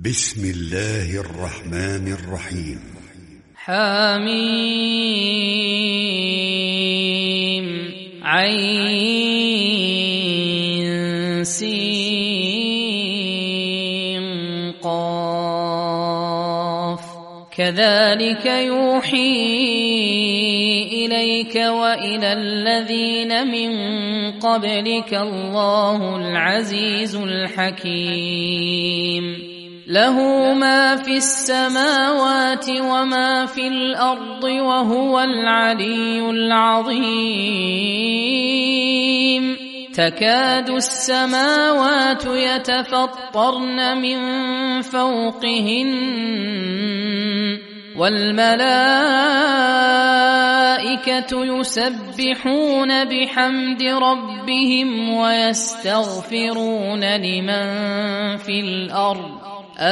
بسم الله الرحمن الرحيم. حميم عين سين قاف كذلك يوحي إليك وإلى الذين من قبلك الله العزيز الحكيم له ما في السماوات وما في الأرض وهو العلي العظيم تكاد السماوات يتفطرن من فوقهن والملائكة يسبحون بحمد ربهم ويستغفرون لمن في الأرض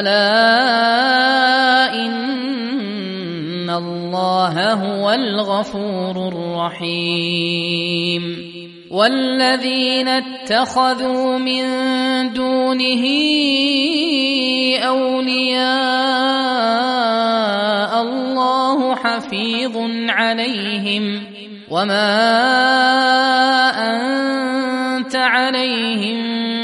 ألا إن الله هو الغفور الرحيم والذين اتخذوا من دونه أولياء الله حفيظ عليهم وما أنت عليهم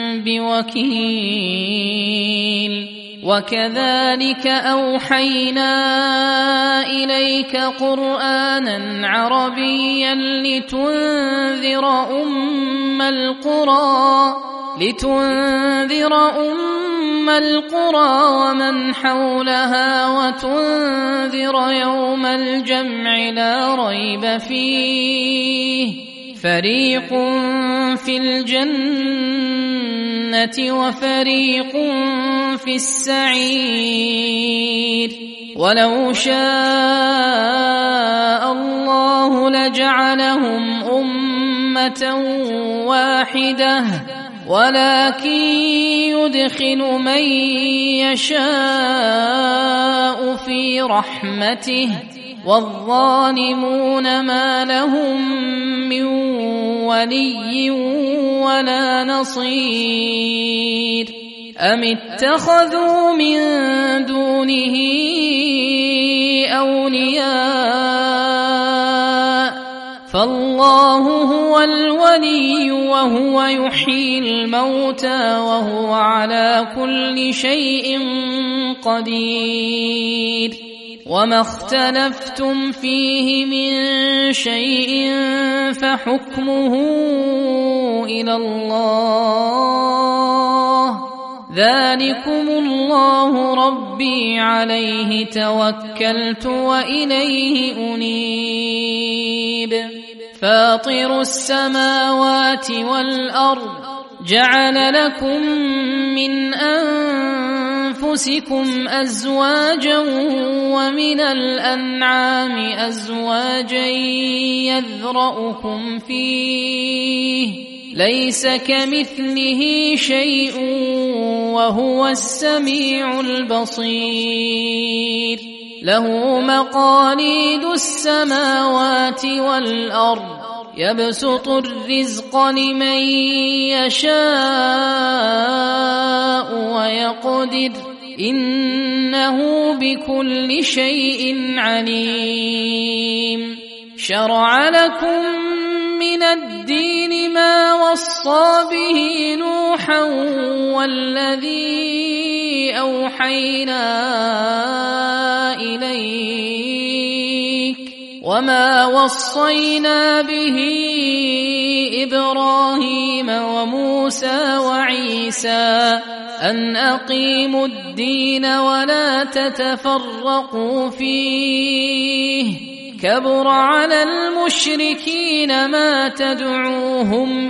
بوكيل وكذلك أوحينا إليك قرآنا عربيا لتنذر أم القرى ومن حولها وتنذر يوم الجمع لا ريب فيه فريق في الجنة وفريق في السعير ولو شاء الله لجعلهم أمة واحدة ولكن يدخل من يشاء في رحمته والظالمون ما لهم من ولي ولا نصير أم اتخذوا من دونه أولياء فالله هو الولي وهو يحيي الموتى وهو على كل شيء قدير وما اختلفتم فيه من شيء فحكمه إلى الله ذلكم الله ربي عليه توكلت وإليه أنيب فاطر السماوات والأرض جعل لكم من أنفسكم أزواجا ومن الأنعام أزواجا يذرأكم فيه ليس كمثله شيء وهو السميع البصير له مقاليد السماوات والأرض يبسط الرزق لمن يشاء ويقدر إنه بكل شيء عليم شرع لكم من الدين ما وصى به نوحا والذي أوحينا إليك وما وصينا به إبراهيم وموسى وعيسى أن أقيموا الدين ولا تتفرقوا فيه كبر على المشركين ما تدعوهم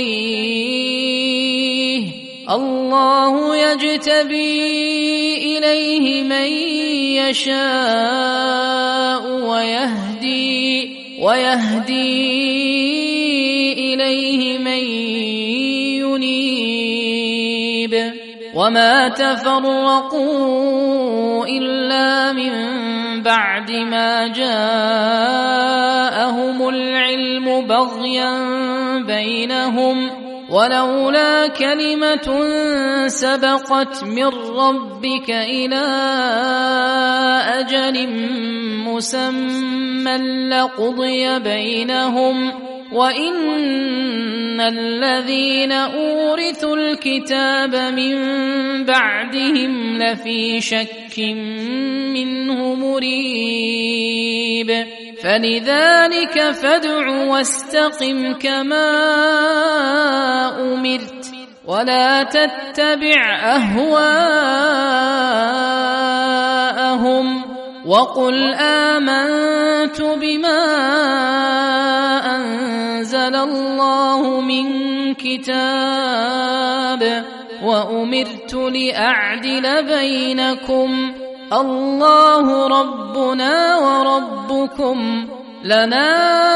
إليه الله يجتبي إليه من يشاء ويهدي إليه من ينيب وما تفرقوا إلا من بعد ما جاءهم العلم بغيا بينهم ولولا كلمة سبقت من ربك إلى أجل مسمى لقضي بينهم وإن الذين أورثوا الكتاب من بعدهم لفي شك منه مريب فلذلك فادع واستقم كما أمرت ولا تتبع أهواءهم وقل آمنت بما أنزل الله من كتاب وأمرت لأعدل بينكم الله ربنا وربكم لنا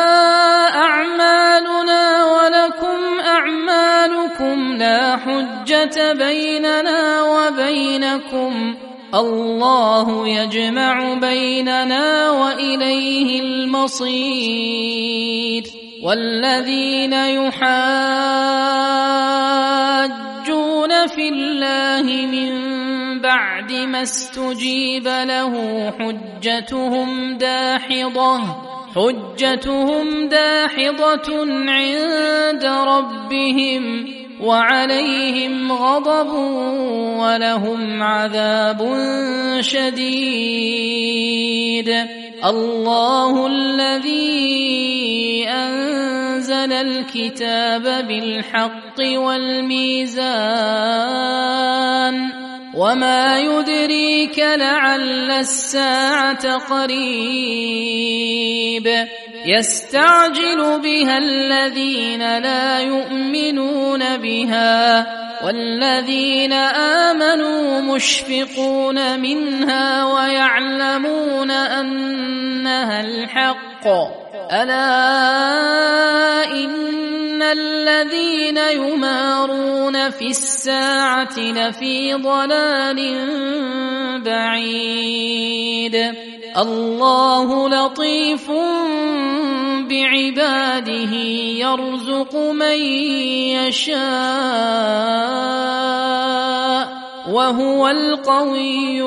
أعمالنا ولكم أعمالكم لا حجة بيننا وبينكم الله يجمع بيننا وإليه المصير والذين يحاجون في الله من بعد ما استجيب له حجتهم داحضة عند ربهم وعليهم غضب ولهم عذاب شديد الله الذي أنزل الكتاب بالحق والميزان وما يدريك لعل الساعة قريب يستعجل بها الذين لا يؤمنون بها والذين آمنوا مشفقون منها ويعلمون أنها الحق ألا إن الذين يمارون في الساعة لفي ضلال بعيد الله لطيف بعباده يرزق من يشاء وهو القوي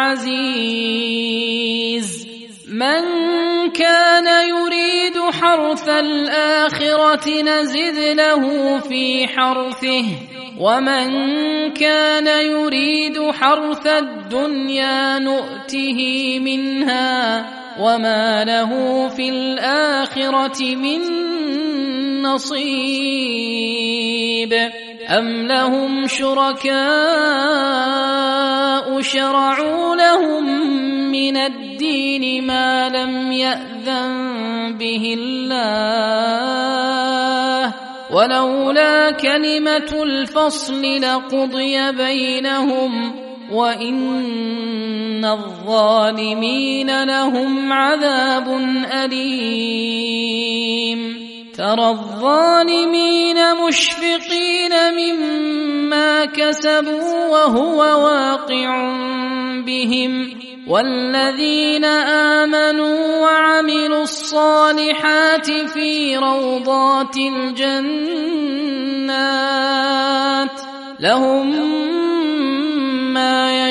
العزيز من كان يريد حرث الآخرة نزد له في حرثه ومن كان يريد حرث الدنيا نؤته منها وما له في الآخرة من نصيب أم لهم شركاء شرعوا لهم من الدين ما لم يأذن به الله ولولا كلمة الفصل لقضي بينهم وإن الظالمين لهم عذاب أليم ترى الظالمين مشفقين مما كسبوا وهو واقع بهم والذين آمنوا وعملوا الصالحات في روضات الجنات لهم ما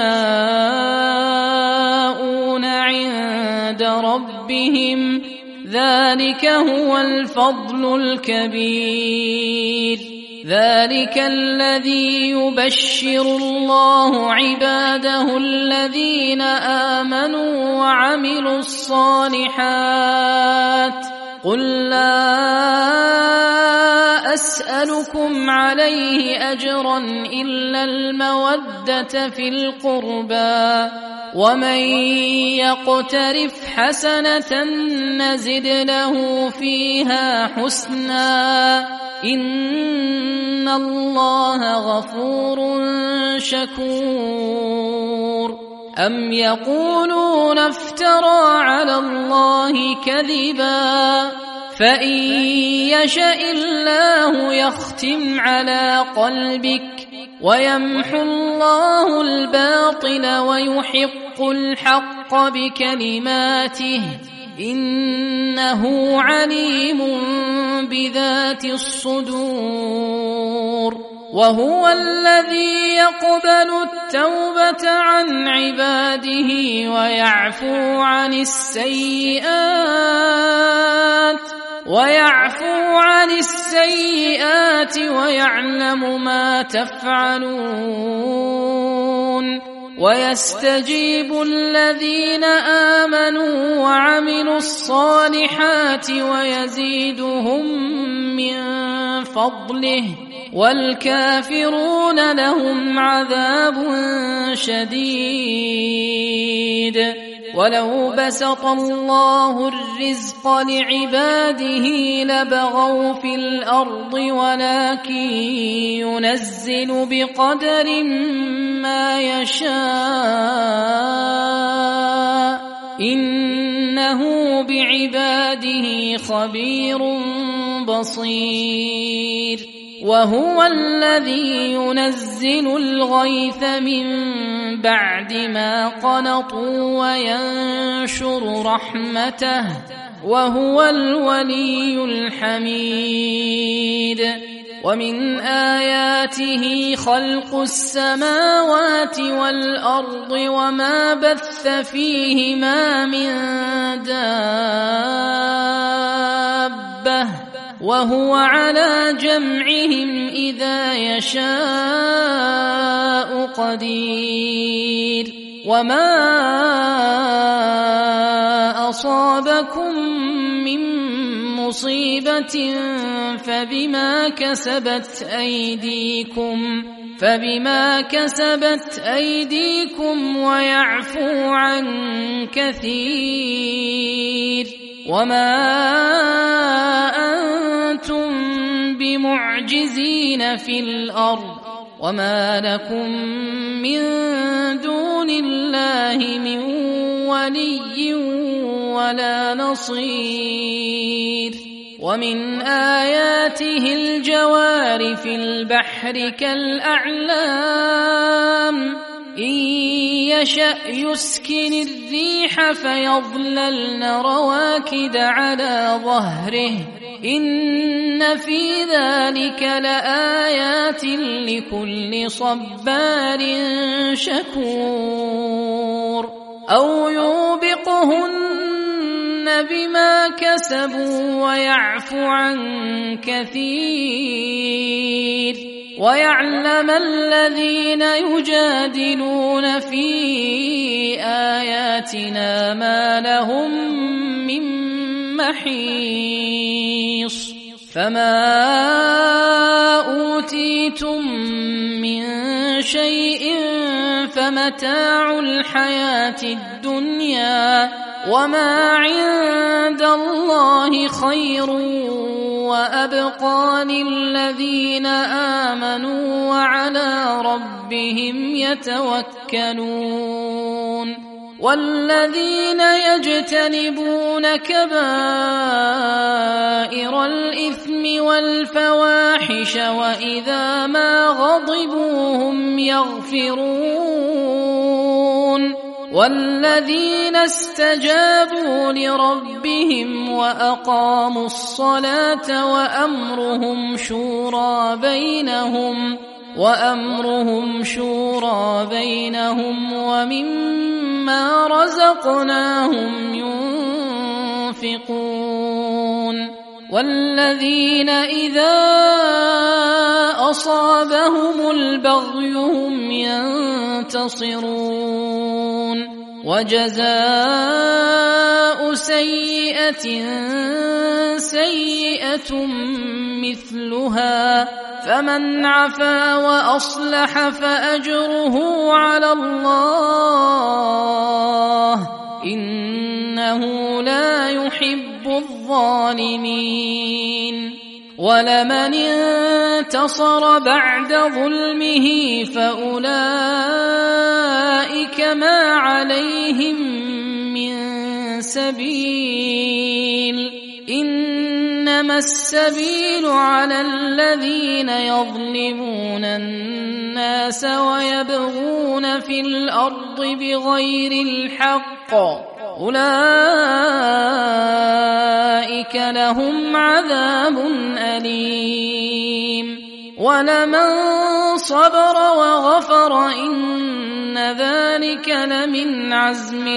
يشاءون عند ربهم ذلك هو الفضل الكبير ذلك الذي يبشر الله عباده الذين آمنوا وعملوا الصالحات قل لا أسألكم عليه أجرا إلا المودة في القربى ومن يقترف حسنة نزد له فيها حسنا إن الله غفور شكور أم يقولون افترى على الله كذبا فإن يشاء الله يختم على قلبك ويمحو الله الباطل ويحق الحق بكلماته إنه عليم بذات الصدور وهو الذي يقبل التوبة عن عباده ويعفو عن السيئات ويعلم ما تفعلون ويستجيب الذين آمنوا وعملوا الصالحات ويزيدهم من فضله والكافرون لهم عذاب شديد ولو بسط الله الرزق لعباده لبغوا في الأرض ولكن ينزل بقدر ما يشاء إنه بعباده خبير بصير وهو الذي ينزل الغيث من بعد ما قنطوا وينشر رحمته وهو الولي الحميد ومن آياته خلق السماوات والأرض وما بث فيهما من دابة وهو على جمعهم إذا يشاء قدير وما أصابكم من مصيبة فبما كسبت أيديكم ويعفو عن كثير وما أنتم بمعجزين في الأرض وما لكم من دون الله من ولي ولا نصير ومن آياته الجوار في البحر كالأعلام إن يشأ يسكن الريح فيظللن رواكد على ظهره إن في ذلك لآيات لكل صبار شكور أو يوبقهن بما كسبوا ويعفو عن كثير ويعلم الذين يجادلون في آياتنا ما لهم من محيص فما أوتيتم من شيء فمتاع الحياة الدنيا وما عند الله خير وأبقى للذين آمنوا وعلى ربهم يتوكلون والذين يجتنبون كبائر الإثم والفواحش وإذا ما غضبوا هم يغفرون والذين استجابوا لربهم وأقاموا الصلاة وأمرهم شورى بينهم ومما رزقناهم ينفقون والذين إذا أصابهم البغي هم ينتصرون وجزاء سيئة مثلها فمن عفا وأصلح فأجره على الله إنه لا يحب الظالمين ولمن انتصر بعد ظلمه فأولئك ما عليهم من سبيل إنما السبيل على الذين يظلمون الناس ويبغون في الأرض بغير الحق أولئك لهم عذاب أليم ولمن صبر وغفر إن ذلك لمن عزم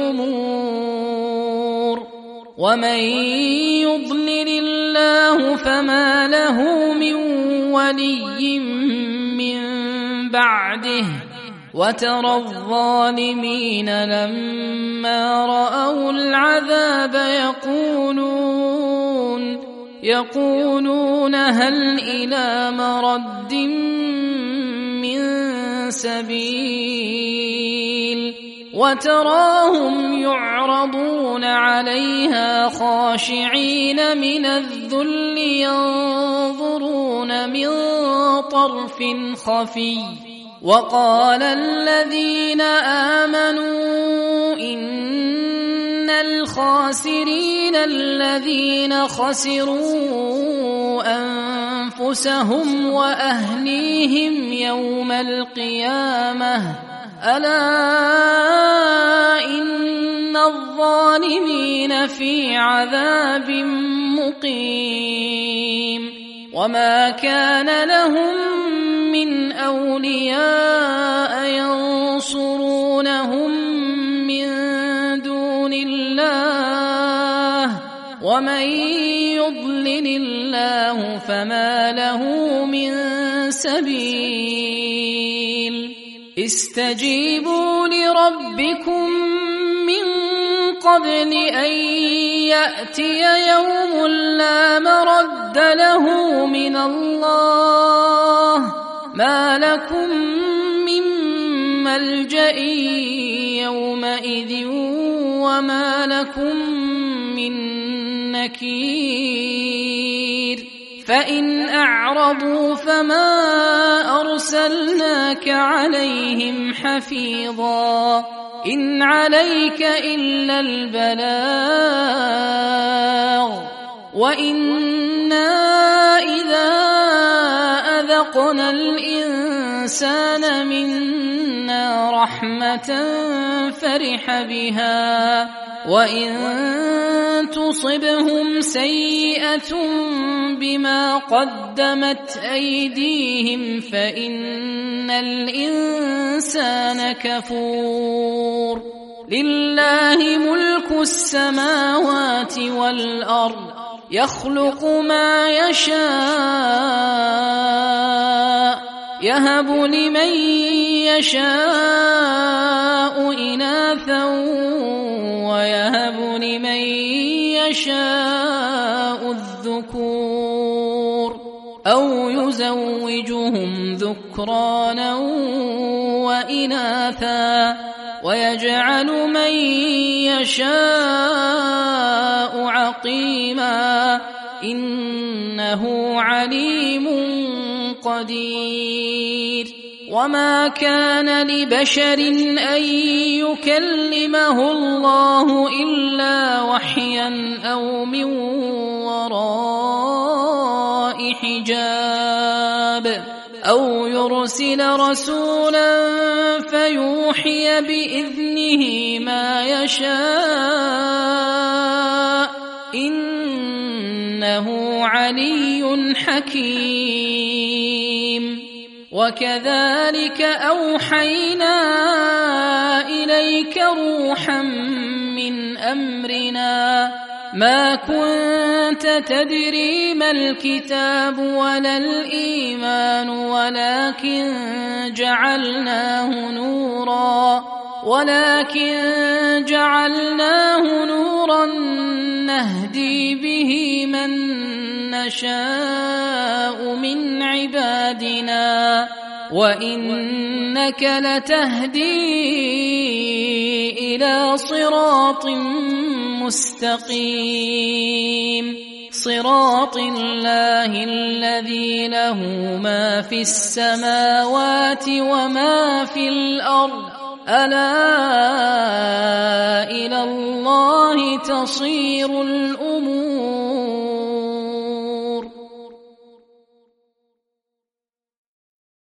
الأمور ومن يضلل الله فما له من ولي من بعده وترى الظالمين لما رأوا العذاب يقولون هل إلى مرد من سبيل وتراهم يعرضون عليها خاشعين من الذل ينظرون من طرف خفي وقال الذين آمنوا إن الخاسرين الذين خسروا أنفسهم وأهليهم يوم القيامة ألا إن الظالمين في عذاب مقيم وما كان لهم من أولياء ينصرونهم من دون الله ومن يضلل الله فما له من سبيل استجيبوا لربكم من قبل أن يأتي يوم لا مرد له من الله ما لكم من ملجأ يومئذ وما لكم من نكير فإن أعرضوا فما أرسلناك عليهم حفيظا إن عليك إلا البلاغ وإنا إذا أذقنا الإنسان منا رحمة فرح بها وإن تصبهم سيئة بما قدمت أيديهم فإن الإنسان كفور لله ملك السماوات والأرض يخلق ما يشاء يهب لمن يشاء إناثا ويهب لمن يشاء الذكور أو يزوجهم ذكرانا وإناثا ويجعل من يشاء عقيما إنه عليم قدير وما كان لبشر أن يكلمه الله إلا وحيا أو من وراء حجاب أو يرسل رسولا فيوحي بإذنه ما يشاء إنه علي حكيم وكذلك أوحينا إليك روحا من أمرنا ما كنت تدري ما الكتاب ولا الإيمان ولكن جعلناه نورا نهدي به من نشاء من عبادنا وإنك لتهدي إلى صراط مستقيم صراط الله الذي له ما في السماوات وما في الأرض ألا إلى الله تصير الأمور